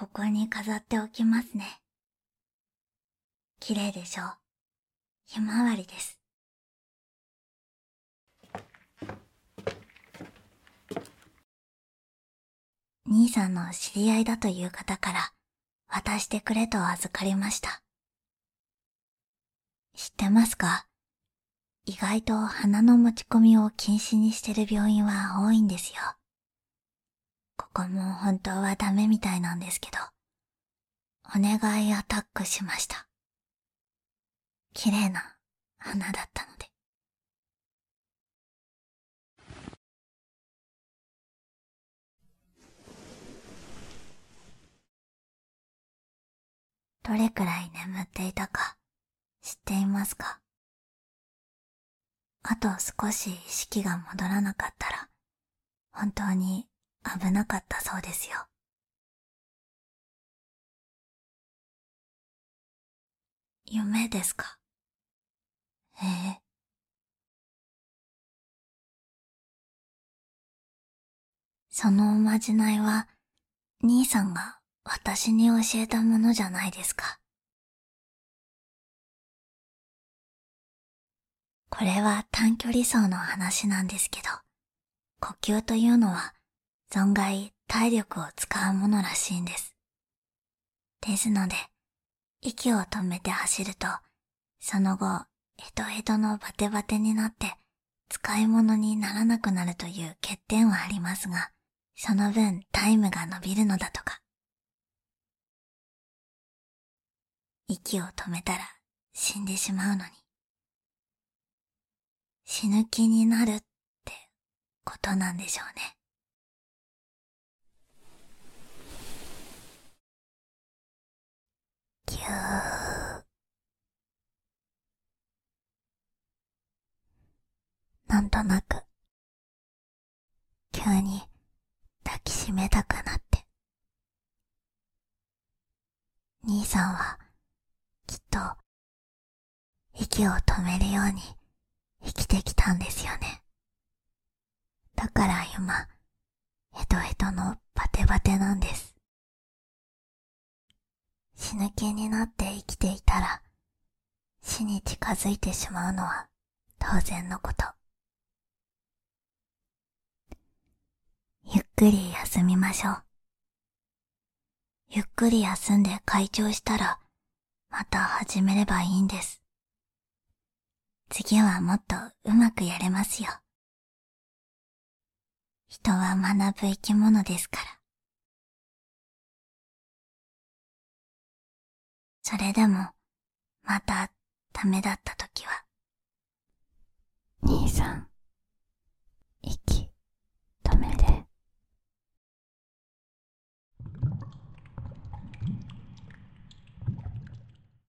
ここに飾っておきますね。綺麗でしょう。ひまわりです。兄さんの知り合いだという方から渡してくれと預かりました。知ってますか？意外と花の持ち込みを禁止にしてる病院は多いんですよ。ここも本当はダメみたいなんですけど、お願いアタックしました。綺麗な花だったので。どれくらい眠っていたか知っていますか？あと少し意識が戻らなかったら、本当に危なかったそうですよ。夢ですか？ええ。そのおまじないは、兄さんが私に教えたものじゃないですか。これは短距離走の話なんですけど、呼吸というのは存外体力を使うものらしいんです。ですので、息を止めて走ると、その後、ヘトヘトのバテバテになって使い物にならなくなるという欠点はありますが、その分タイムが伸びるのだとか。息を止めたら死んでしまうのに。死ぬ気になるってことなんでしょうね。ぎゅー。なんとなく、急に抱きしめたくなって。兄さんは、きっと、息を止めるように生きてきたんですよね。だから今、ヘトヘトのバテバテなんです。死ぬ気になって生きていたら、死に近づいてしまうのは当然のこと。ゆっくり休みましょう。ゆっくり休んで快調したら、また始めればいいんです。次はもっとうまくやれますよ。人は学ぶ生き物ですから。それでも、またダメだった時は、兄さん、